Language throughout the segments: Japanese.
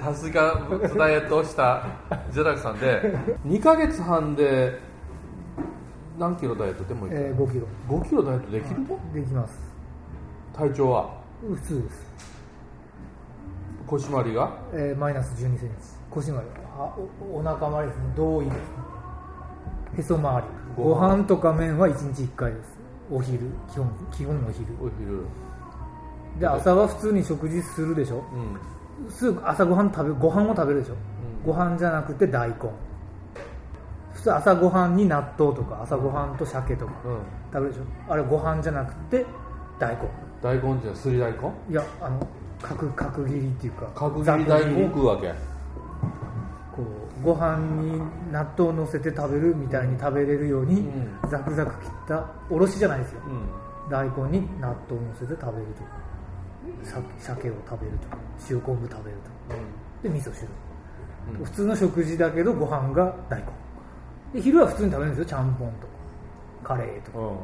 炭水化物ダイエットをしたゼラクさんで2ヶ月半で何キロダイエットでもいいですか、 5キロ 5キロダイエットできるの？ できます。 体調は普通です。 腰回りが、 マイナス12センチ。腰回りは お腹周りですね。胴いいですね。へそ周り。ご飯とか麺は1日1回です。お昼、基本お昼。で、朝は普通に食事するでしょ、うん、すぐ朝ご飯を食べるでしょ、うん、ご飯じゃなくて大根。普通朝ご飯に納豆とか朝ご飯と鮭とか食べるでしょ、うん、あれご飯じゃなくて大根。 大根ってすり大根？ いや、角切りっていうか角切り大根を食うわけ。 こうご飯に納豆を乗せて食べるみたいに食べれるように、うん、ザクザク切ったおろしじゃないですよ、うん、大根に納豆を乗せて食べるとか鮭を食べるとか塩昆布食べるとか、うん、で味噌汁、うん、普通の食事だけどご飯が大根で、昼は普通に食べるんですよ。ちゃんぽんとかカレーとか、うん、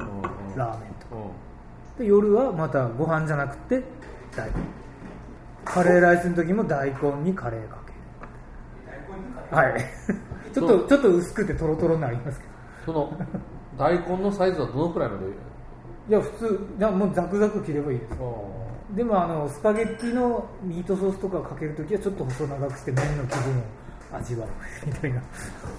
ラーメンとか、うん、で夜はまたご飯じゃなくて大根。カレーライスの時も大根にカレーかける。はいちょっと薄くてトロトロになりますけど、その大根のサイズはどのくらいまで？ いや、普通もうザクザク切ればいいです。でもスパゲッティのミートソースとかかけるときはちょっと細長くして麺の気分を味わうみたいな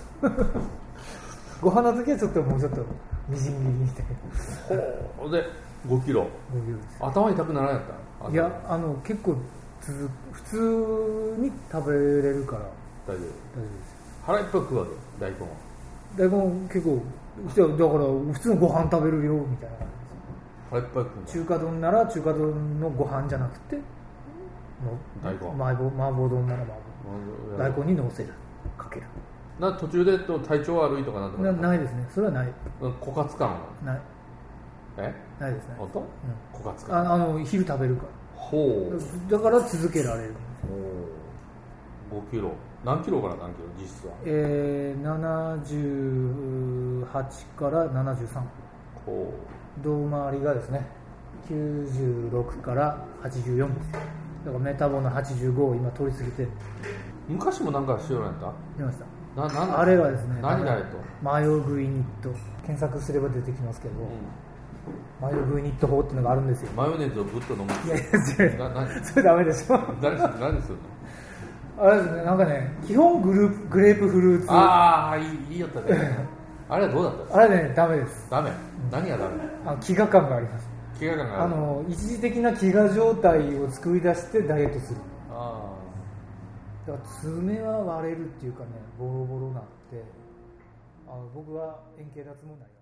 ご飯のときはちょっともうちょっとみじん切りみたいな。 で5キロです。 頭痛くならなかった？ いや、結構普通に食べれるから大丈夫です。腹いっぱい食うわけ？大根結構だから普通のご飯食べるよみたいな。 腹いっぱい食う。 中華丼なら中華丼のご飯じゃなくて大根。 麻婆丼なら大根にのせる、かける。 途中で体調悪いとかなんとかないですね。それはない。 枯渇感はない。ないですね。 本当？うん、枯渇感。 昼食べるから。 ほう。だから続けられる。 5キロ。何キロから何キロ実質は ？78から73。胴回りがですね96から84です。だからメタボの85を今通り過ぎて。 昔もなんかしようやった？ 出ました。あれはですね、 何ダイエット？ マヨグイニット検索すれば出てきますけど、マヨグイニット法っていうのがあるんですよ。 マヨネーズをぶっと飲む。 いや違う、それダメでしょ。 何するの？ あれですね、なんかね、基本グレープフルーツ。 ああ、いいよったね。あれはどうだった？ あれね、ダメです。 ダメ？何がダメ？ 飢餓感があります。 飢餓感がある。 一時的な飢餓状態を作り出してダイエットする。だから爪は割れるっていうかね、ボロボロになって、僕は円形脱毛になります。